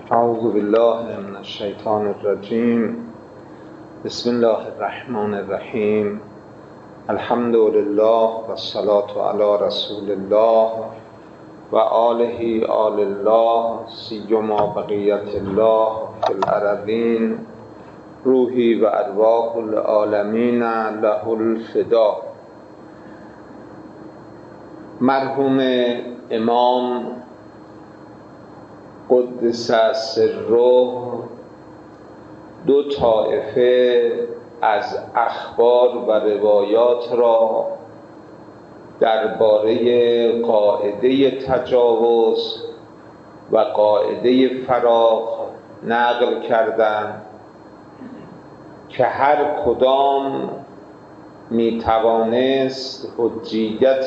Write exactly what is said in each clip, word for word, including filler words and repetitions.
اعوذ بالله من الشیطان الرجیم. بسم الله الرحمن الرحیم. الحمد لله و الصلاة علی رسول الله و آله آل الله سیما بقیت الله فی الارضین روحی و ارواح العالمین له الفدا. مرحوم امام قدس سره دو طایفه از اخبار و روایات را درباره قاعده تجاوز و قاعده فراغ نقل کردند که هر کدام می توانست حجیت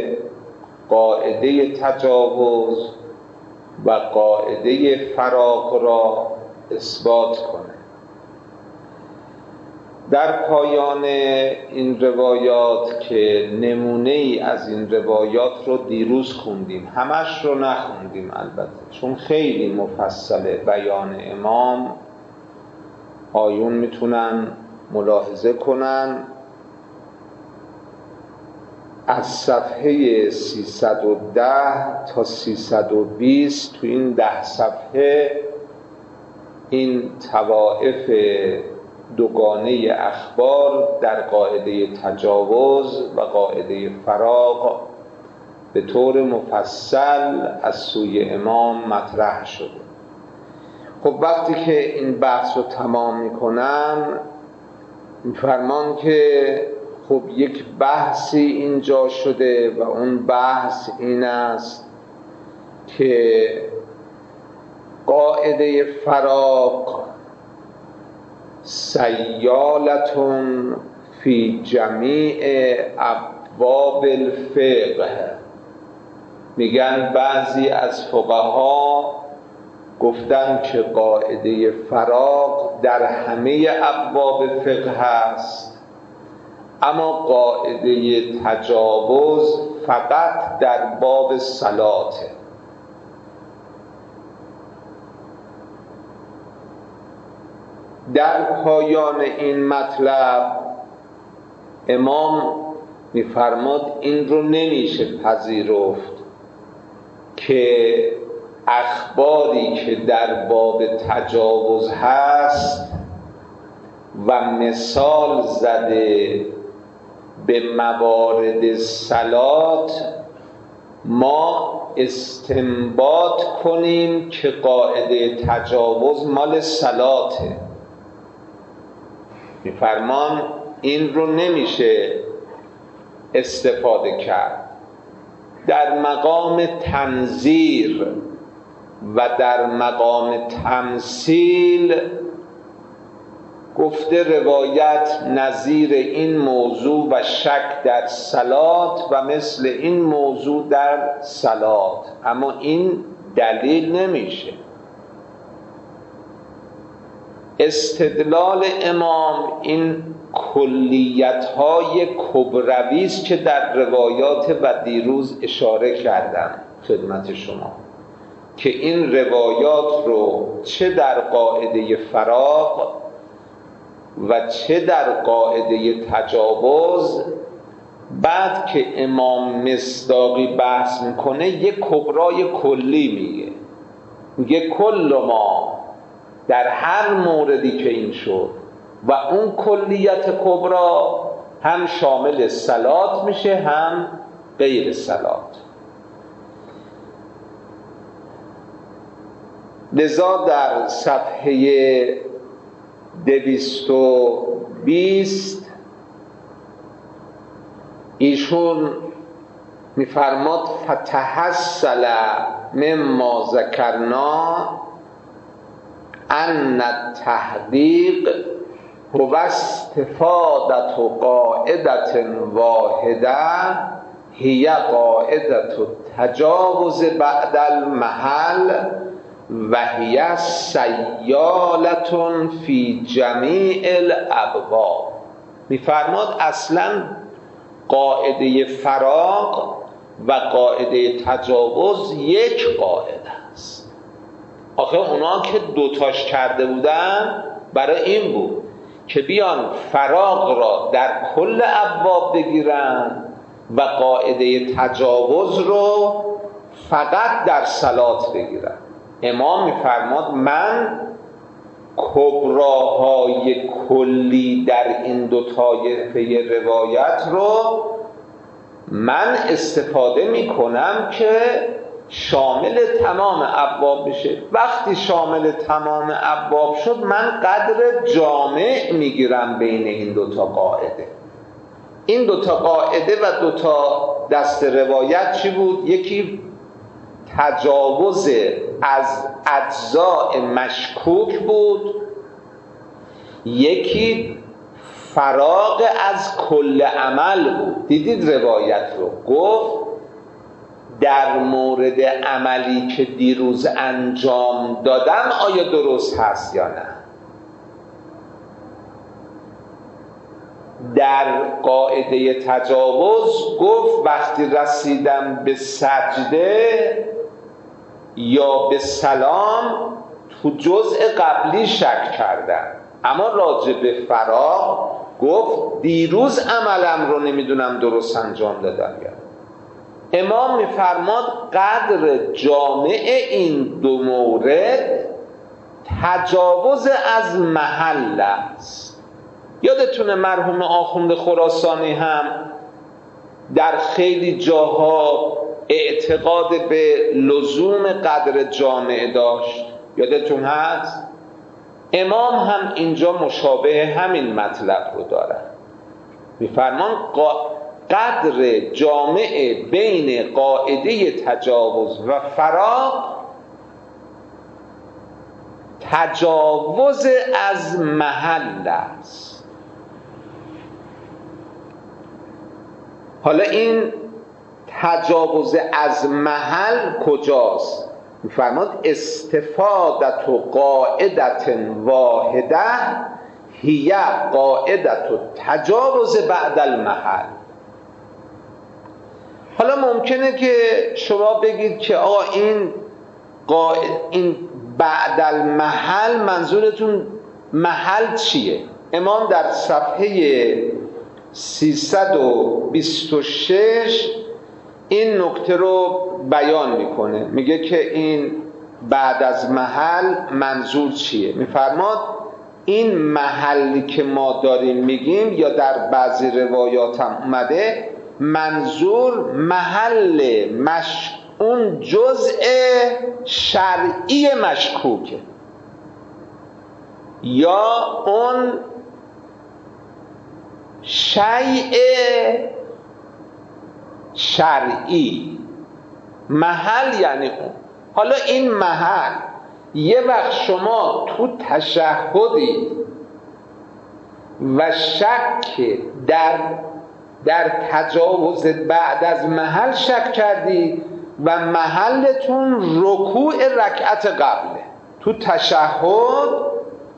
قاعده تجاوز و قاعده فراغ را اثبات کنه. در پایان این روایات که نمونه ای از این روایات رو دیروز خوندیم، همش رو نخوندیم البته چون خیلی مفصل بیان امام، آیون میتونن ملاحظه کنن. از صفحه سیصد و ده تا سیصد و بیست تو این ده صفحه این طوائف دوگانه اخبار در قاعده تجاوز و قاعده فراغ به طور مفصل از سوی امام مطرح شده. خب وقتی که این بحث رو تمام میکنن میفرمان که خب یک بحثی اینجا شده و اون بحث این است که قاعده فراغ سیالتون فی جمیع ابواب الفقه. میگن بعضی از فقها گفتن که قاعده فراغ در همه ابواب فقه هست، اما قاعده تجاوز فقط در باب صلاته. در پایان این مطلب امام میفرماد این رو نمیشه پذیرفت که اخباری که در باب تجاوز هست و مثال زده به موارد صلات ما استنباط کنیم که قاعده تجاوز مال صلاته. میفرمان این رو نمیشه استفاده کرد. در مقام تنظیر و در مقام تمثیل گفته روایت نظیر این موضوع و شک در صلات و مثل این موضوع در صلات، اما این دلیل نمیشه. استدلال امام این کلیت‌های کبروی است که در روایات و دیروز اشاره کردم خدمت شما که این روایات رو چه در قاعده فراغ و چه در قاعده تجاوز بعد که امام مصداقی بحث میکنه یک کبرای کلی میگه میگه کل ما در هر موردی که این شد و اون کلیت کبرا هم شامل صلات میشه هم غیر صلات. لذا در صفحه دویست و بیست ایشون میفرماد فتحصل مما ذکرنا ان التحقیق هو استفادت قاعدة واحده هی قاعدة التجاوز بعد المحل و هی سیالة فی جمیع الابواب. میفرماد اصلا قاعده فراغ و قاعده تجاوز یک قاعده است، آخه اونا که دوتاش کرده بودن برای این بود که بیان فراغ را در کل ابواب بگیرن و قاعده تجاوز رو فقط در صلات بگیرن. امام میفرماد من کبراهای کلی در این دو طایفه روایت رو من استفاده میکنم که شامل تمام ابواب بشه. وقتی شامل تمام ابواب شد من قدر جامع میگیرم بین این دوتا قاعده. این دوتا قاعده و دوتا دست روایت چی بود؟ یکی تجاوز از اجزاء مشکوک بود، یکی فراغ از کل عمل بود. دیدید روایت رو گفت در مورد عملی که دیروز انجام دادم آیا درست هست یا نه. در قاعده تجاوز گفت وقتی رسیدم به سجده یا به سلام تو جزء قبلی شک کردم، اما راجع به فراغ گفت دیروز عملم رو نمیدونم درست انجام دادم یا. امام میفرماد قدر جامع این دو مورد تجاوز از محل است. یادتونه مرحوم آخوند خراسانی هم در خیلی جاها اعتقاد به لزوم قدر جامع داشت، یادتون هست؟ امام هم اینجا مشابه همین مطلب رو دارن. میفرمان قدر جامع بین قاعده تجاوز و فراغ تجاوز از محل است. حالا این تجاوز از محل کجاست؟ میفرماد استفادت و قاعدت واحده هی قاعدت و تجاوز بعد المحل. حالا ممکنه که شما بگید که آقا این قاعد این بعد المحل منظورتون محل چیه؟ امام در صفحه سیصد و بیست و شش این نکته رو بیان میکنه، میگه که این بعد از محل منظور چیه. میفرماد این محلی که ما داریم میگیم یا در بعضی روایات هم اومده منظور محل مش اون جزء شرعی مشکوکه یا اون شیء شرعی. محل یعنی اون. حالا این محل یه وقت شما تو تشهدی و شک در در تجاوز بعد از محل شک کردی و محلتون رکوع رکعت قبله. تو تشهد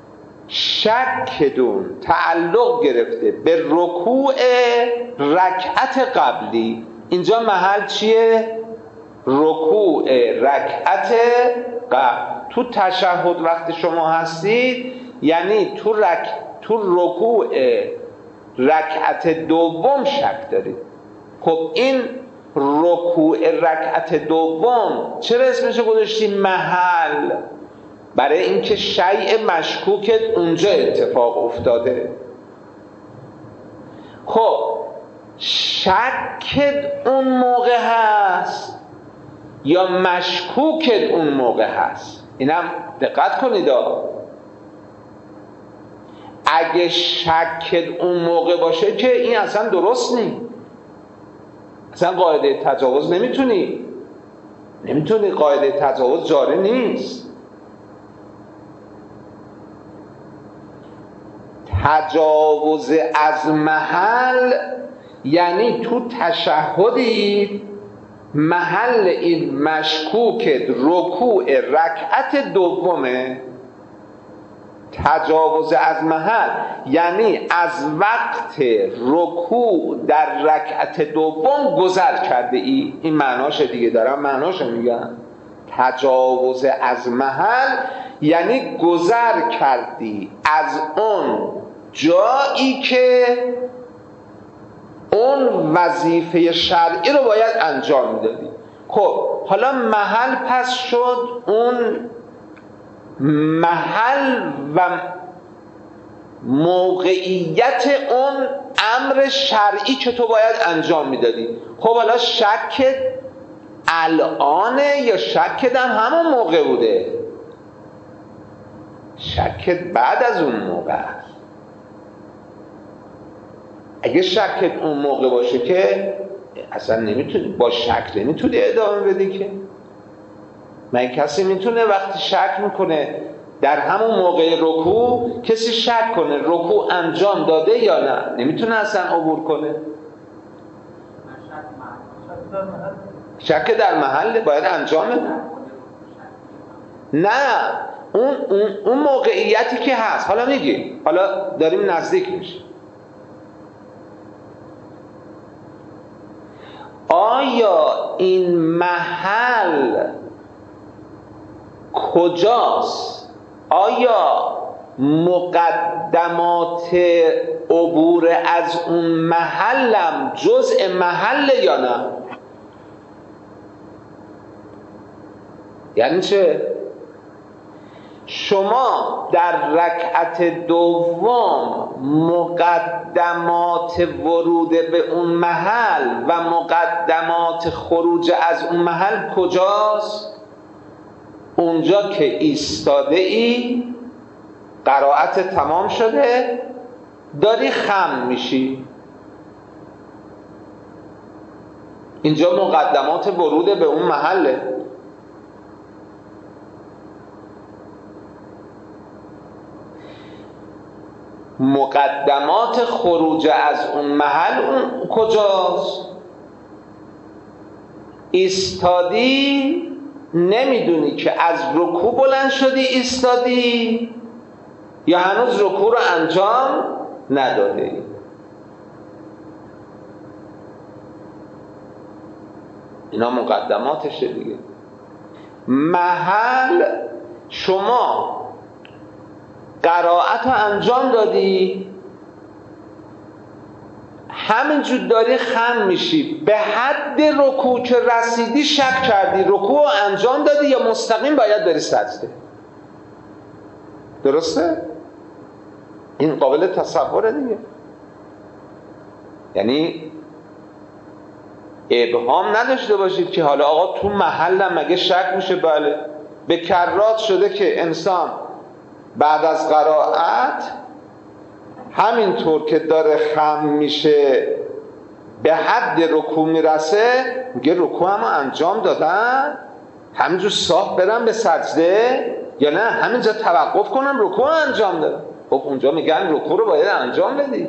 شکدون تعلق گرفته به رکوع رکعت قبلی. اینجا محل چیه؟ رکوع رکعت قبل. تو تشهد وقتی شما هستید یعنی تو رک تو رکوع رکعت دوم شک دارید. خب این رکوع رکعت دوم چرا اسمشو گذاشتی محل؟ برای اینکه شیء مشکوکت اونجا اتفاق افتاده. خب شکت اون موقع هست یا مشکوکت اون موقع هست؟ اینم دقت کنید. اگه شکت اون موقع باشه که این اصلا درست نیست، اصلا قاعده تجاوز نمیتونی نمیتونی قاعده تجاوز جاری نیست. تجاوز از محل یعنی تو تشهدی محل این مشکوکت رکوع رکعت دومه. تجاوز از محل یعنی از وقت رکوع در رکعت دوم گذر کرده ای. این معناشه دیگه، دارم معناشو میگم. تجاوز از محل یعنی گذر کردی از اون جایی که اون وظیفه شرعی رو باید انجام میدادی. خب حالا محل پس شد اون محل و موقعیت اون امر شرعی که تو باید انجام میدادی. خب حالا شک الانه یا شک در همون موقع بوده؟ شک بعد از اون موقع است. اگه شکت اون موقع باشه که اصلا نمیتونی، با شک نمیتونی ادامه بدی که. من کسی میتونه وقتی شک میکنه در همون موقع رکوع کسی شک کنه رکوع انجام داده یا نه؟ نمیتونه اصلا عبور کنه. شک در محل باید انجام بده. نه اون, اون, اون موقعیتی که هست. حالا میگیم، حالا داریم نزدیک میشیم. آیا این محل کجاست؟ آیا مقدمات عبور از اون محلم جزء محل یا نه؟ یعنی چه؟ شما در رکعت دوم مقدمات ورود به اون محل و مقدمات خروج از اون محل کجاست؟ اونجا که ایستاده ای، قرائت تمام شده، داری خم میشی. اینجا مقدمات ورود به اون محله. مقدمات خروج از اون محل اون کجاست؟ ایستادی، نمیدونی که از رکوع بلند شدی ایستادی یا هنوز رکوع رو انجام ندادی. اینا مقدماتشه دیگه. محل شما قرائت رو انجام دادی، همینجور داری خم میشی، به حد رکوع که رسیدی شک کردی رکوع رو انجام دادی یا مستقیم باید بری سجده. درسته؟ این قابل تصوره دیگه. یعنی ابهام نداشته باشید که حالا آقا تو محلم مگه شک میشه؟ بله، به کرات شده که انسان بعد از قرائت همینطور که داره خم میشه به حد رکوع میرسه میگه رکوع همو انجام دادن، همینجور صاف برم به سجده یا نه همینجا توقف کنم رکوع انجام دادم. خب اونجا میگن رکوع رو باید انجام بدی.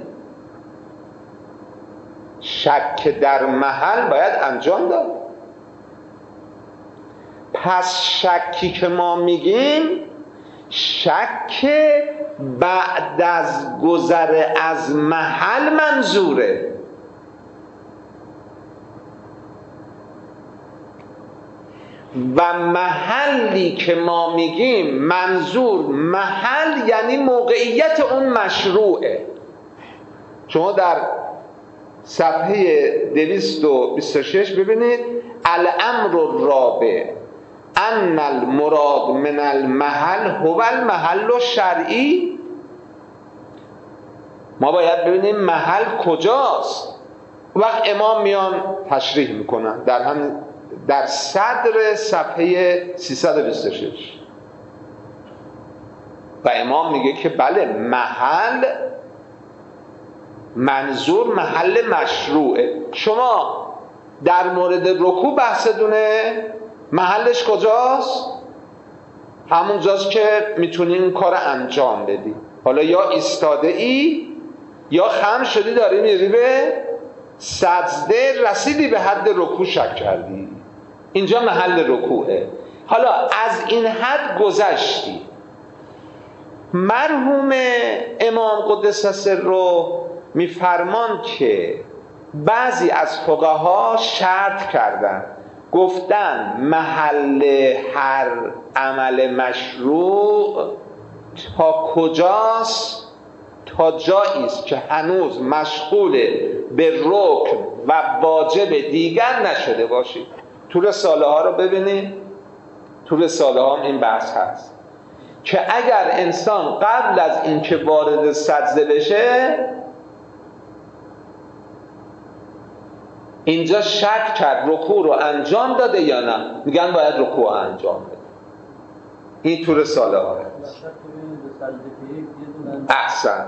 شک در محل باید انجام داد. پس شکی که ما میگیم شک بعد از گذر از محل منظوره. و محلی که ما میگیم منظور محل یعنی موقعیت اون مشروعه. شما در صفحه دویست و بیست و شش ببینید الامر الرابع ان المراد من المحل هو المحل شرعی. ما باید ببینیم محل کجاست. وقت امام میان تشریح میکنن در هم در صدر صفحه سیصد و بیست و شش و امام میگه که بله محل منظور محل مشروعه. شما در مورد رکوع بحثتونه محلش کجاست؟ همون جاست که میتونی این کار انجام بدی. حالا یا ایستاده ای یا خم شدی داری میری به سجده، رسیدی به حد رکوع شک کردی، اینجا محل رکوعه. حالا از این حد گذشتی. مرحوم امام قدس سره میفرمان که بعضی از فقها شرط کردن گفتن محل هر عمل مشروع تا کجاست؟ تا جایی است که هنوز مشغول به رکن و واجب دیگر نشده باشید. تو رساله ها رو ببینید، تو رساله ها هم این بحث هست که اگر انسان قبل از اینکه وارد سجده بشه اینجا شک کرد رکوع رو انجام داده یا نه، میگن باید رکوع انجام بده. این تو رساله ها هست. احسن.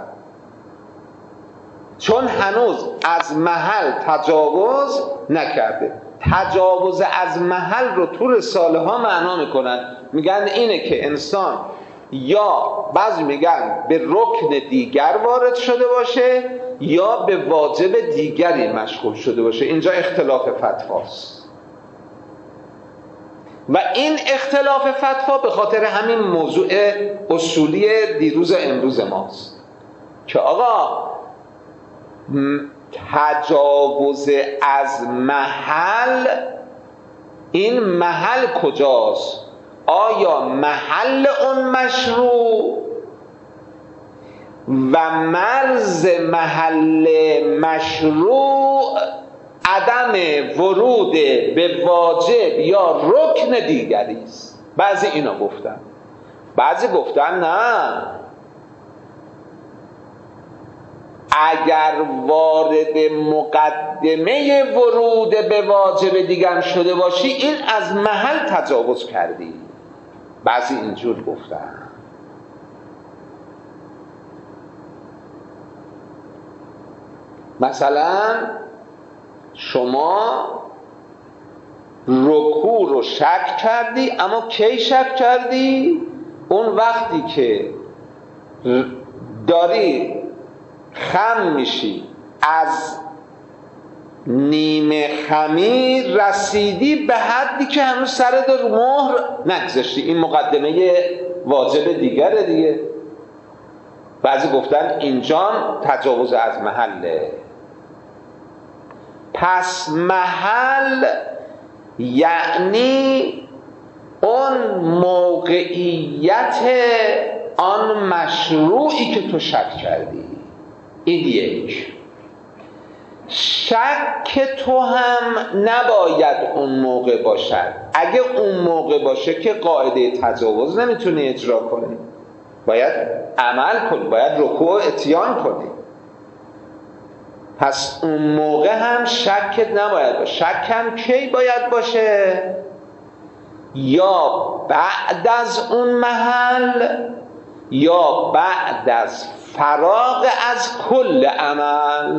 چون هنوز از محل تجاوز نکرده. تجاوز از محل رو تو رساله ها معنا میکنن، میگن اینه که انسان یا بعضی میگن به رکن دیگر وارد شده باشه یا به واجب دیگری مشغول شده باشه. اینجا اختلاف فتواست و این اختلاف فتوا به خاطر همین موضوع اصولی دیروز امروز ماست که آقا تجاوز از محل، این محل کجاست؟ آیا محل اون مشروع و مرز محل مشروع عدم ورود به واجب یا رکن دیگری است؟ بعضی اینا گفتن، بعضی گفتن نه، اگر وارد مقدمه ورود به واجب دیگر شده باشی این از محل تجاوز کردی. بعضی اینجور گفتن. مثلا شما رکوع رو شک کردی، اما کی شک کردی؟ اون وقتی که داری خم میشی از نیمه خمیر رسیدی به حدی که هنوز سرت رو مهر نگذاشتی، این مقدمه واجب دیگره دیگه. بعضی گفتن اینجا تجاوز از محله. پس محل یعنی اون موقعیت آن مشروعی که تو شک کردی. این یک. شک تو هم نباید اون موقع باشد. اگه اون موقع باشه که قاعده تجاوز نمیتونی اجرا کنی، باید عمل کنی، باید رکوع اتیان کنی. پس اون موقع هم شکت نباید باشه. شک هم کی باید باشه؟ یا بعد از اون محل یا بعد از فراغ از کل عمل.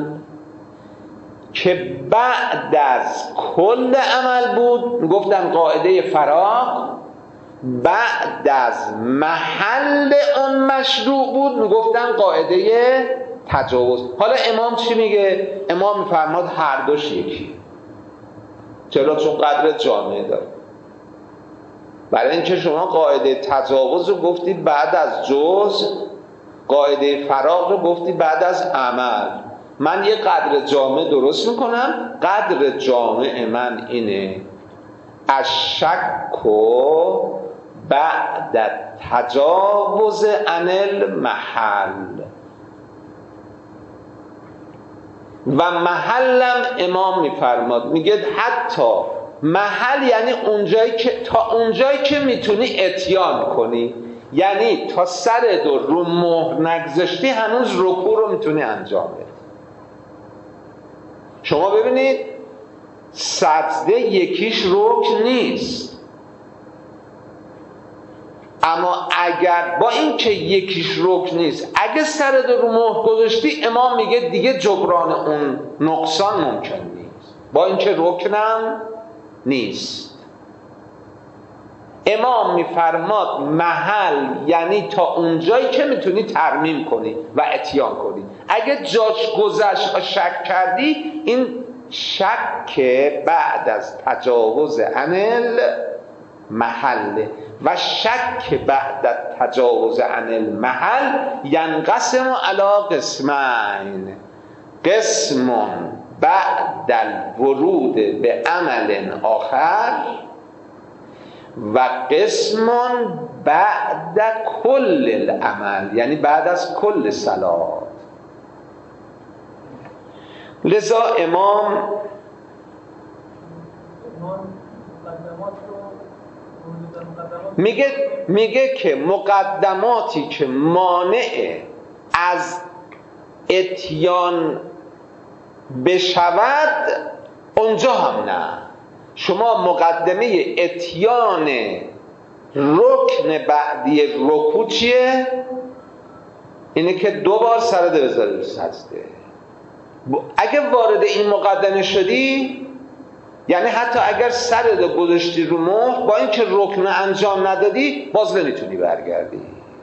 که بعد از کل عمل بود گفتن قاعده فراغ، بعد از محل اون مشروع بود گفتن قاعده تجاوز. حالا امام چی میگه؟ امام میفرماد هر دوش یکی. چرا؟ چون قدر جامعه داره. برای اینکه شما قاعده تجاوز رو گفتی بعد از جزء، قاعده فراغ رو گفتی بعد از عمل. من یه قدر جامع درست میکنم. قدر جامع من اینه الشک بعد تجاوز عن المحل. و محلم امام میفرماد، میگه حتی محل یعنی اونجایی که تا اونجایی که میتونی اتیان کنی، یعنی تا سر دو رو مهر نگذاشتی هنوز رکوع رو میتونی انجام بدی. شما ببینید سجده یکیش رکن نیست، اما اگر با این که یکیش رکن نیست اگه سر دو رو مهر گذاشتی، امام میگه دیگه جبران اون نقصان ممکن نیست، با این که رکنم نیست. امام میفرماد محل یعنی تا اونجایی که میتونی ترمیم کنی و اتیان کنی. اگه جاش گذشت شک کردی، این شک بعد از تجاوز عن المحل. و شک بعد از تجاوز عن المحل ینقسم علی قسمین. قسم بعد الورود به عمل آخر و قسم بعد کل العمل، یعنی بعد از کل صلات. لذا امام میگه میگه که مقدماتی که مانع از اتیان بشود اونجا هم نه. شما مقدمه اتیان رکن بعدی رکوع چیه؟ اینه که دو بار سرت بذاری رو سجده. اگه وارد این مقدمه شدی، یعنی حتی اگر سرت رو گذاشتی رو مهر، با اینکه رکن انجام ندادی باز نمیتونی برگردی.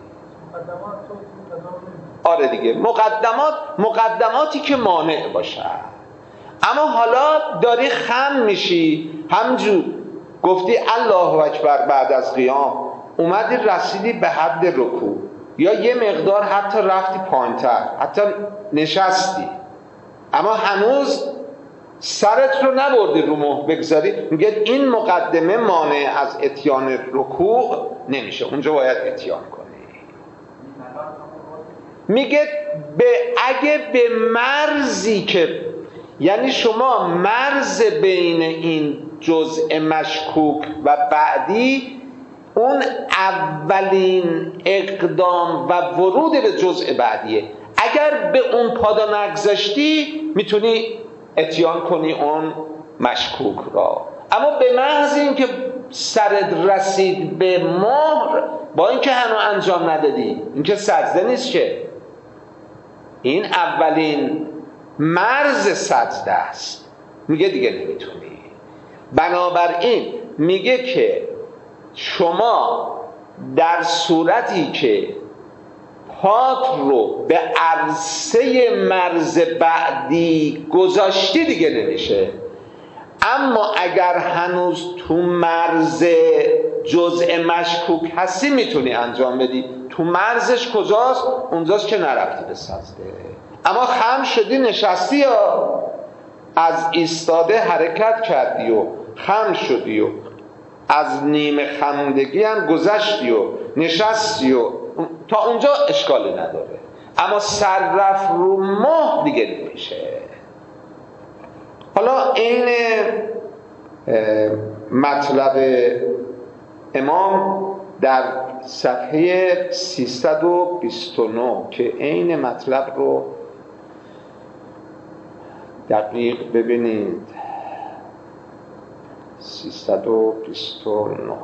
آره دیگه، مقدمات مقدماتی که مانع باشه. اما حالا داری خم میشی، همجور گفتی الله اکبر بعد از قیام، اومدی رسیدی به حد رکوع یا یه مقدار حتی رفتی پایین‌تر، حتی نشستی، اما هنوز سرت رو نبردی رو مهر بگذاری، میگه این مقدمه مانع از اتیان رکوع نمیشه، اونجا باید اتیان کنی. میگه به اگه به مرزی که، یعنی شما مرز بین این جزء مشکوک و بعدی، اون اولین اقدام و ورود به جزء بعدیه، اگر به اون پادا نگذاشتی میتونی اتیان کنی اون مشکوک را. اما به محض اینکه سرت رسید به مهر، با اینکه هنوز انجام ندادی، اینکه سجده نیست که، این اولین مرز سجده است، میگه دیگه نمیتونی. بنابراین میگه که شما در صورتی که پات رو به عرصه مرز بعدی گذاشتی دیگه نمیشه، اما اگر هنوز تو مرز جزء مشکوک هستی میتونی انجام بدی. تو مرزش کجاست؟ اونجاست که نرفتی به سجده، اما خم شدی نشستی یا از ایستاده حرکت کردی و خم شدی و از نیمه خمودگی هم گذشتی و نشستی و تا اونجا اشکالی نداره، اما سر رفت رو مهر دیگه نمیشه. حالا این مطلب امام در صفحه سیصد و بیست و نه که این مطلب رو دقیق ببینید، سیصد و بیست و نه.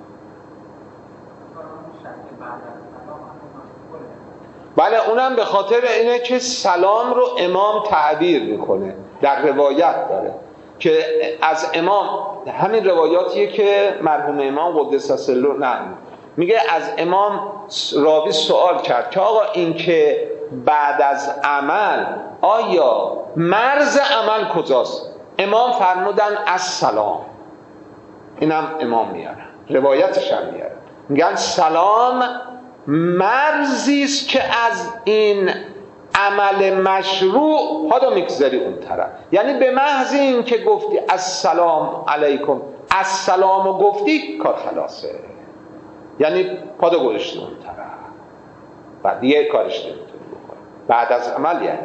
بله، اونم به خاطر اینه که سلام رو امام تعبیر میکنه، در روایت داره که از امام، همین روایاتیه که مرحوم امام قدس سره نه میگه، از امام راوی سوال کرد که آقا این که بعد از عمل آیا مرز عمل کجاست؟ امام فرمودن از سلام. اینم امام میارن، روایتش هم میارن، میگن سلام مرزی است که از این عمل مشروع پادو میگذاری اون طرف. یعنی به محض این که گفتی السلام علیکم، السلام و گفتی، کار خلاصه، یعنی پادو گذاشتی اون طرف، بعد دیگه کارش نمیتونی بکنی بعد از عمل، یعنی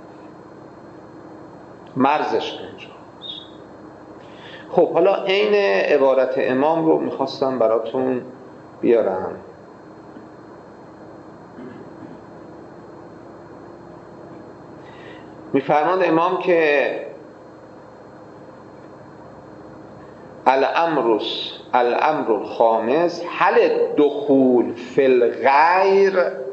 مرزش اونجاست. خب حالا این عبارت امام رو میخواستم براتون بیارم. میفرماند امام که الامر الامر الخامس هل دخول فی الغیر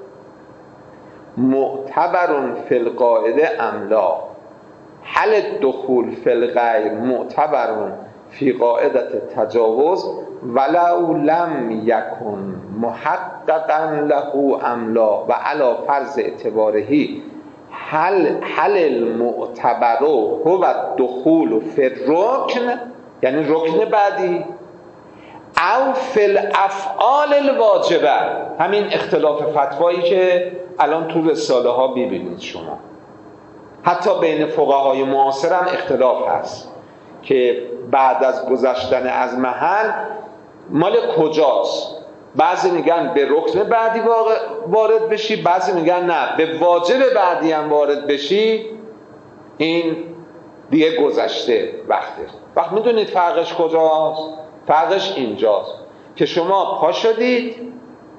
معتبر فی القاعده ام لا. هل دخول فی الغیر معتبر فی قاعده تجاوز ولو لم یکن محققا له ام لا و علی فرض اعتبارهی هل هل المعتبر هو الدخول فی الرکن، یعنی رکن بعدی، او فی الافعال الواجبه. همین اختلاف فتوایی که الان تو رساله ها ببینید شما، حتی بین فقهای معاصر هم اختلاف هست که بعد از گذشتن از محل مال کجاست. بعضی میگن به رکن بعدی وارد بشی، بعضی میگن نه به واجب بعدی هم وارد بشی، این دیگه گذشته وقته. وقت میدونید فرقش کجاست؟ فرقش اینجاست که شما پا شدید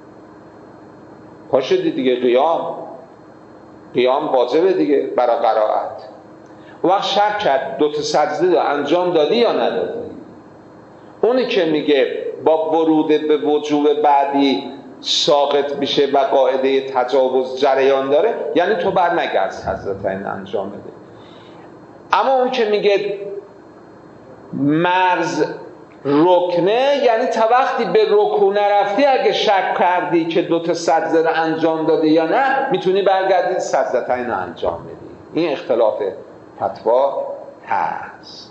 پا شدید دیگه، قیام قیام واجبه دیگه برای قرائت. وقت شک کرد دو تا سجده رو انجام دادی یا ندادی. اونی که میگه با ورود به وجوب بعدی ساقط میشه و قاعده تجاوز جریان داره، یعنی تو بر نگرد حضرتین انجام بده. اما اون که میگه مرز رکنه، یعنی تا وقتی به رکوع نرفتی اگه شک کردی که دو تا سجده رو انجام داده یا نه، میتونی برگردی سجدتین رو انجام بدی. این اختلاف فتوا هست.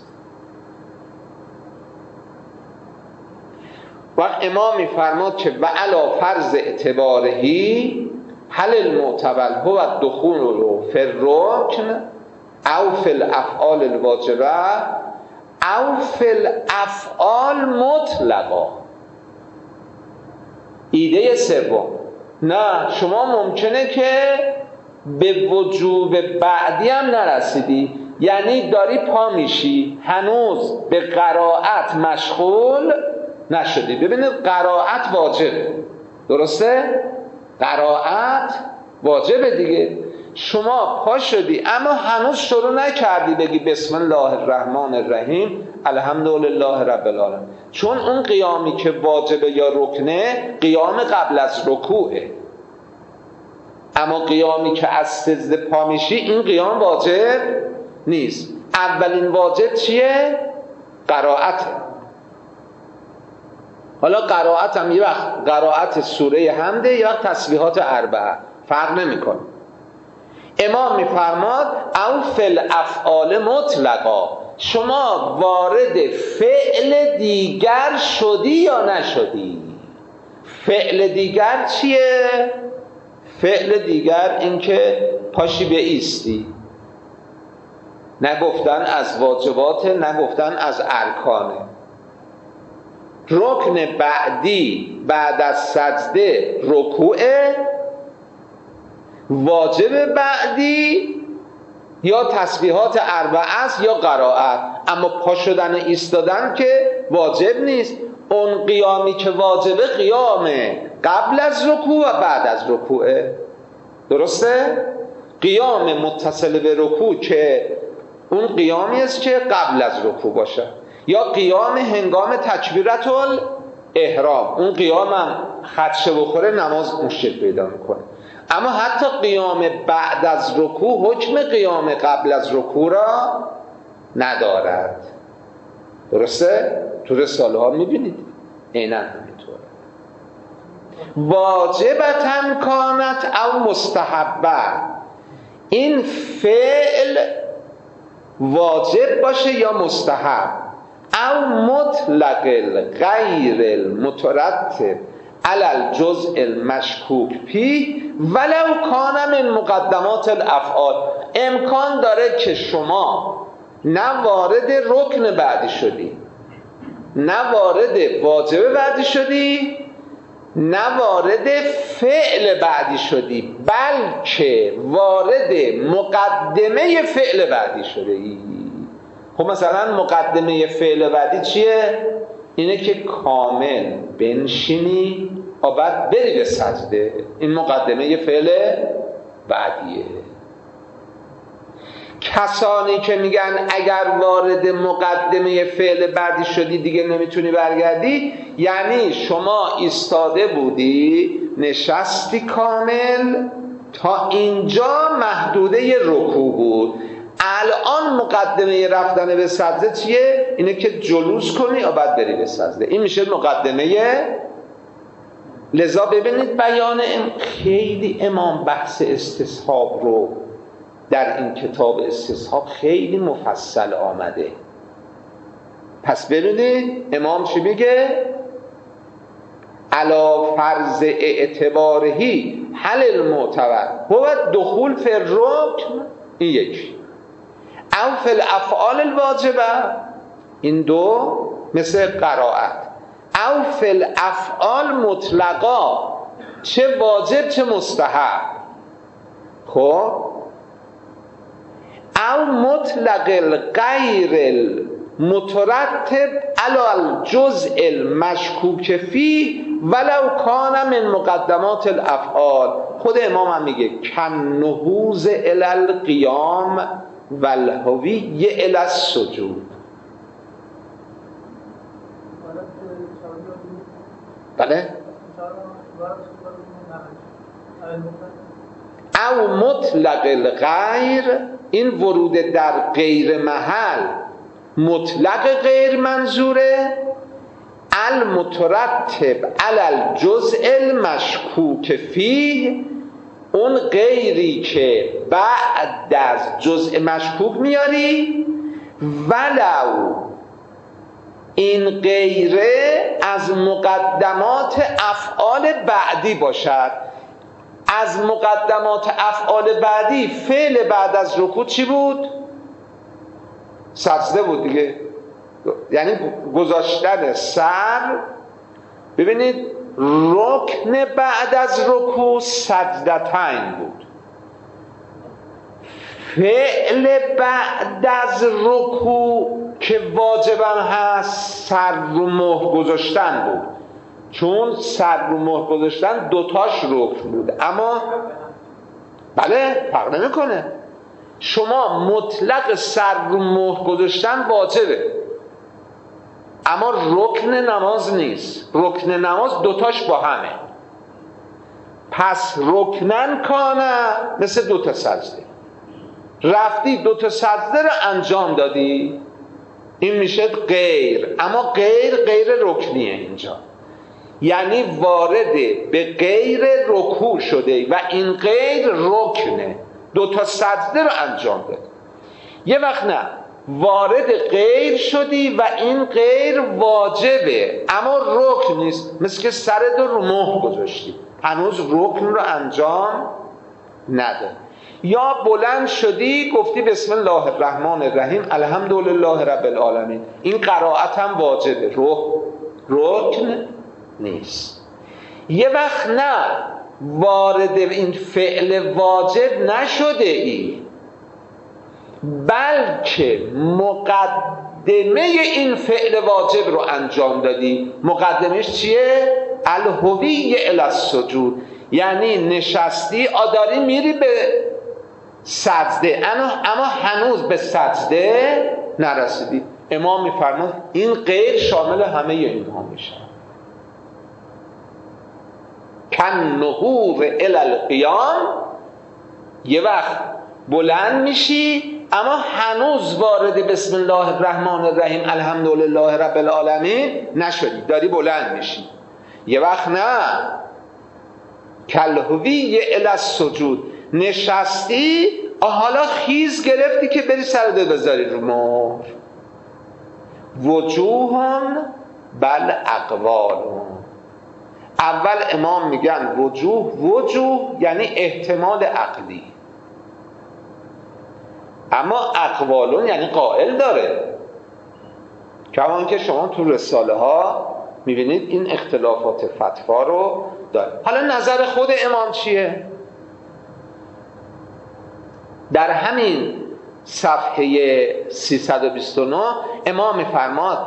و امام میفرماد که و علا فرض اعتبارهی هل المعتبر هو الدخول فی الرکن او فی الافعال الواجبه او فی الافعال مطلقا. ایده سوم، نه شما ممکنه که به وجوب بعدی هم نرسیدی، یعنی داری پا میشی هنوز به قرائت مشغول نشدی. ببینید قرائت واجبه، درسته؟ قرائت واجبه دیگه. شما پا شدی اما هنوز شروع نکردی بگی بسم الله الرحمن الرحیم الحمدلله رب العالمین، چون اون قیامی که واجبه یا رکنه قیام قبل از رکوعه. اما قیامی که از سجده پا میشی این قیام واجب نیست. اولین واجب چیه؟ قرائته. حالا قرائت هم یه وقت قرائت سوره حمده، یه وقت تسبیحات اربعه، فرق نمیکنه. امام میفرماد او فی الافعال مطلقا، شما وارد فعل دیگر شدی یا نشدی. فعل دیگر چیه؟ فعل دیگر این که پاشی به ایستی، نگفتن از واجبات، نگفتن از ارکانه. رکن بعدی بعد از سجده رکوعه، واجب بعدی یا تسبیحات اربعه است یا قرائت. اما پا شدن و ایستادن که واجب نیست. اون قیامی که واجبه قیامه قبل از رکوع و بعد از رکوعه، درسته؟ قیام متصل به رکوع که اون قیامی است که قبل از رکوع باشه، یا قیام هنگام تکبیرت الاحرام، اون قیام هم خدشه بخوره نماز مشکل پیدا میکنه. اما حتی قیام بعد از رکوع حکم قیام قبل از رکوع را ندارد، درسته؟ تو رساله ها میبینید عیناً همینطوره. واجبتاً کانت او مستحبه، این فعل واجب باشه یا مستحب، او مطلق غیر المترتب علی الجزء المشکوک فی ولو کان من مقدمات الافعال. امکان داره که شما نه وارد رکن بعدی شدی، نه وارد واجب بعدی شدی، نه وارد فعل بعدی شدی، بلکه وارد مقدمه فعل بعدی شدی. خب مثلا مقدمه فعل بعدی چیه؟ اینه که کامل بنشینی و بعد بری به سجده. این مقدمه فعل بعدیه. کسانی که میگن اگر وارد مقدمه فعل بعدی شدی دیگه نمیتونی برگردی، یعنی شما ایستاده بودی نشستی کامل تا اینجا محدوده رکوع بود، الان مقدمه رفتن به سجده چیه؟ اینه که جلوس کنی و بعد بری به سجده. این میشه مقدمه. لذا ببینید بیان خیلی امام بحث استصحاب رو در این کتاب استصحاب خیلی مفصل آمده. پس ببینید امام چی میگه؟ علا فرض اعتبارهی حل المعتبر هو دخول فی الرکن. این یکی. او فی الافعال الواجبه، این دو مثل قرائت، او فی الافعال مطلقا، چه واجب چه مستحب. خب او مطلق الغیر المترتب علی الجزء المشکوک فیه ولو کان من مقدمات الافعال. خود امام هم میگه کن نهوض الی القیام والهوی الی السجود. بله او مطلق الغیر، این ورود در غیر محل، مطلق غیر منظوره، المترتب علی الجزء المشکوک فیه، اون غیری که بعد از جزء مشکوک میاری، ولو این غیره از مقدمات افعال بعدی باشد. از مقدمات افعال بعدی فعل بعد از رکوع چی بود؟ سجده بود دیگه، یعنی گذاشتن سر. ببینید رکن بعد از رکوع سجدتین بود، فعل بعد از رکوع که واجبم هست سر رو مهر گذاشتن بود، چون سر رو مهر گذاشتن دوتاش رکن بود. اما بله فرق نمیکنه، شما مطلق سر رو مهر گذاشتن واجبه، اما رکن نماز نیست. رکن نماز دوتاش با همه. پس رکنن کانه مثل دوتا سجده، رفتی دوتا سجده رو انجام دادی، این میشه غیر. اما غیر غیر رکنیه اینجا، یعنی وارد به غیر رکوع شده و این غیر رکنه، دوتا سجده رو انجام داد. یه وقت نه، وارد غیر شدی و این غیر واجبه اما رکن نیست، مثل که سرت رو مهر گذاشتی، هنوز رکن رو انجام نده. یا بلند شدی گفتی بسم الله الرحمن الرحیم الحمدلله رب العالمین، این قرائت هم واجبه، رکن نیست. یه وقت نه، وارد این فعل واجب نشده ای، بلکه مقدمه این فعل واجب رو انجام دادی. مقدمش چیه؟ الهوی الی السجود، یعنی نشستی آداری میری به سجده اما هنوز به سجده نرسیدی. امام میفرماد این غیر شامل همه اینها میشه. کن نهوض الی القیام، یه وقت بلند میشی اما هنوز وارد بسم الله الرحمن الرحیم الحمدلله رب العالمین نشدی، داری بلند میشی. یه وقت نه، کالهوی الی السجود، نشستی حالا خیز گرفتی که بری سرده بذاری رو مهر. وجوهن بل اقوالون، اول امام میگن وجوه، وجوه یعنی احتمال عقلی، اما اقوالون یعنی قائل داره. کمان که شما تو رساله ها میبینید این اختلافات فتوا رو داره. حالا نظر خود امام چیه؟ در همین صفحه سیصد و بیست و نه امام میفرماد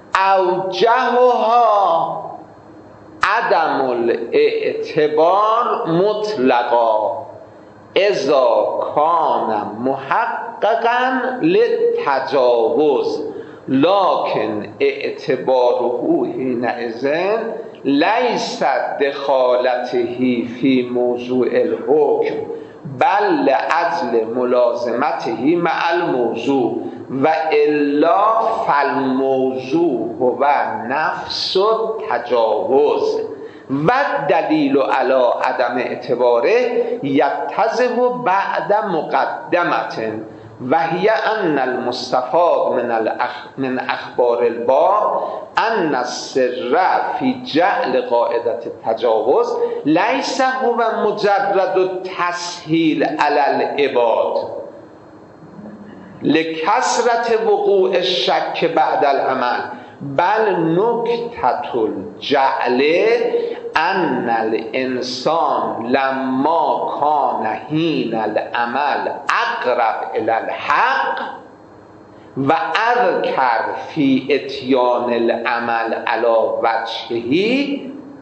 اوجهها عدم الاعتبار مطلقا اذا کان محققا للتجاوز لکن اعتباره حینئذ لیس دخالته فی موضوع الحکم بل لاجل ملازمته مع الموضوع و الا فالموضوع هو نفس التجاوز و دلیل علی عدم اعتباره یتضح بعد مقدمة و هی ان المستفاد من, الأخ من اخبار الباب ان السر فی جعل قاعدة التجاوز لیس هو مجرد التسهیل علی العباد. لکثرت وقوع الشک بعد العمل بل نکتة الجعل ان الانسان لما کان حین العمل اقرب الی الحق و اذکر فی اتیان العمل علی وجهه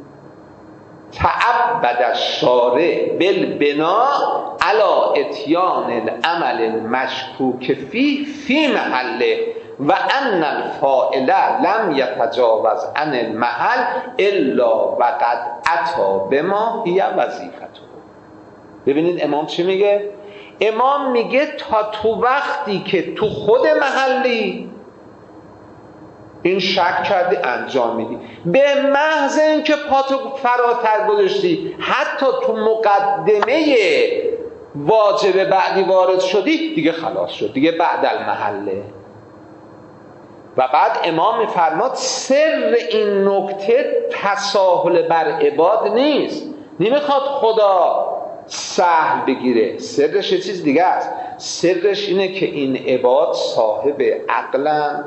تعبد الشارع بالبناء علی اتیان العمل المشکوک فی فی محله و ان الفاعل لم یتجاوز عن المحل الا وقد اتی بما هی وظیفته. ببینید امام چی میگه؟ امام میگه تا تو وقتی که تو خود محلی این شک کردی انجام میدی، به محض اینکه پاتو فراتر گذاشتی حتی تو مقدمه واجب بعدی وارد شدی، دیگه خلاص شد، دیگه بعد المحله. و بعد امام میفرماد سر این نکته تساهل بر عباد نیست، نمیخواد خدا سهل بگیره، سرش یه چیز دیگه است. سرش اینه که این عباد صاحب عقلند،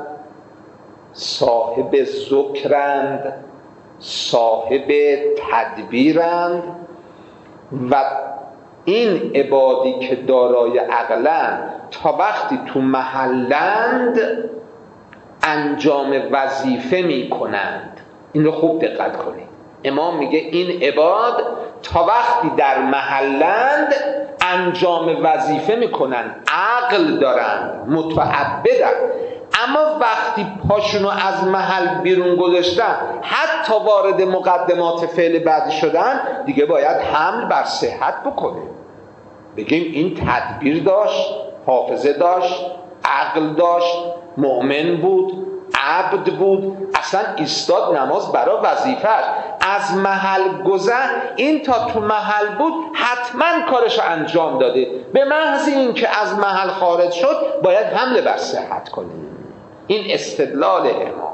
صاحب ذکرند، صاحب تدبیرند و این عبادی که دارای عقلند تا وقتی تو محلند انجام وظیفه می کنند. این رو خوب دقت کنید. امام میگه این عباد تا وقتی در محلند انجام وظیفه می کنند، عقل دارند، متعبدند، اما وقتی پاشونو از محل بیرون گذاشتن حتی وارد مقدمات فعل بعدی شدن، دیگه باید حمل بر صحت بکنه. بگیم این تدبیر داشت، حافظه داشت، عقل داشت، مؤمن بود، عبد بود، اصلا ایستاد نماز برای وظیفه‌اش، از محل گذشت، این تا تو محل بود حتما کارشو انجام داده، به محض این که از محل خارج شد باید حمله بر صحت کنیم. این استدلال امام.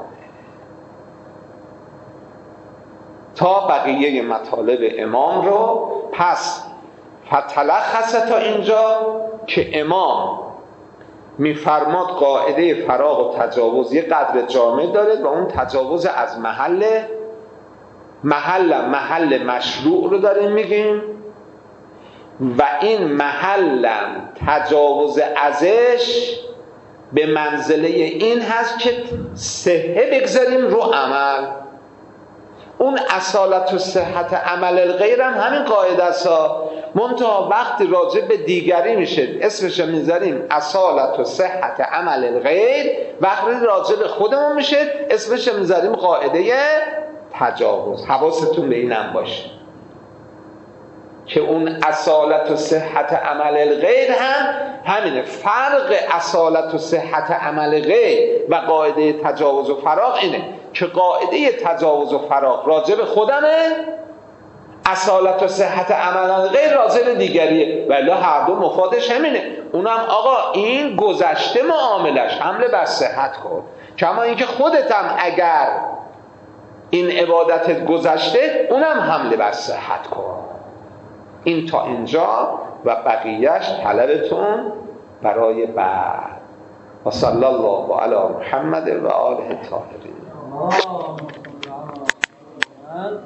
تا بقیه مطالب امام رو پس فتلخص تا اینجا که امام میفرماد قاعده فراغ و تجاوز یه قدر جامع داره و اون تجاوز از محل محل محل مشروع رو داریم میگیم و این محل تجاوز ازش به منزله این هست که صحه بگذاریم رو عمل. اون اصالت و صحت عمل الغیر هم همین قاعده است، منتها وقتی راجع به دیگری میشه اسمش میذاریم اصالت و صحت عمل الغیر، وقتی راجع به خودمون میشه اسمش میذاریم قاعده تجاوز. حواستون به اینم باشه که اون اصالت و صحت عمل الغیر هم همینه. فرق اصالت و صحت عمل غیر و قاعده تجاوز و فراغ اینه که قاعده تجاوز و فراغ راجع به خودمه، اصالت و صحت عمل غیر راجع به دیگریه، ولی هر دو مفادش همینه. اونم آقا این گذشته معاملش حمله بر صحت کن، کما اینکه خودت هم اگر این عبادتت گذشته اونم حمله بر صحت کن. این تا اینجا و بقیهش طلبتون برای بعد. و صلی الله علی محمد و آله الطاهرین.